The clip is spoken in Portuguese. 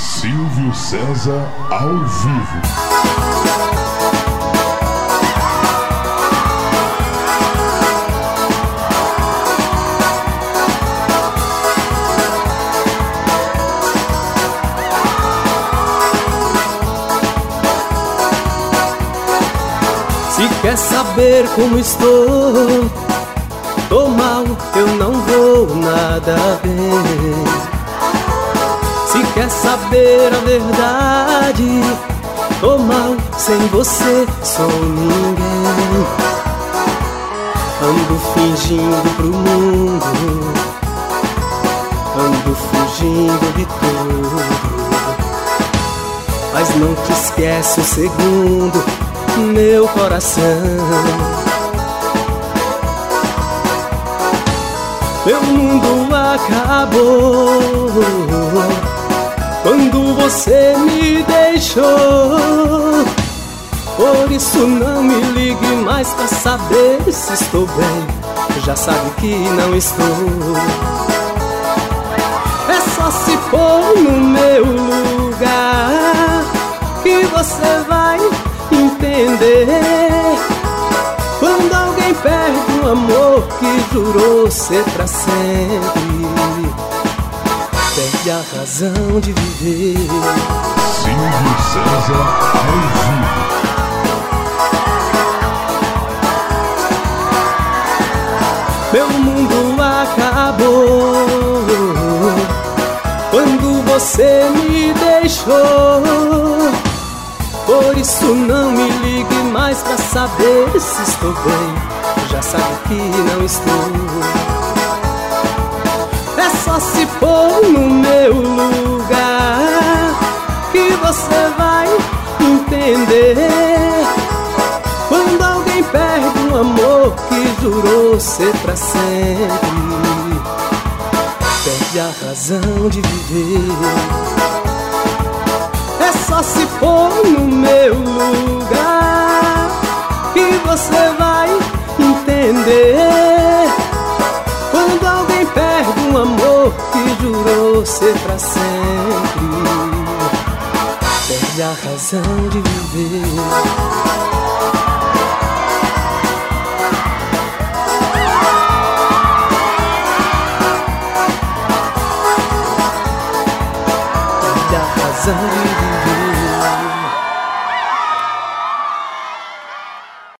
Silvio César ao vivo. Se quer saber como estou, tô mal, eu não vou nada bem. Se quer saber a verdade, tô mal, sem você sou ninguém. Ando fingindo pro mundo, ando fugindo de tudo. Mas não te esquece um segundo, meu coração. Meu mundo acabou quando você me deixou. Por isso não me ligue mais pra saber se estou bem. Já sabe que não estou. É só se pôr no meu lugar que você vai entender. Quando alguém perde um amor que jurou ser pra sempre, perde a razão de viver. Silvio César ao vivo. Meu mundo acabou quando você me deixou. Por isso não me ligue mais pra saber se estou bem. Já sabe que não estou. É só se pôr no meu lugar que você vai entender. Quando alguém perde um amor que jurou ser pra sempre, perde a razão de viver. É só se pôr no meu lugar que você vai entender. Quando alguém perde um amor que jurou ser pra sempre, perde a razão de viver.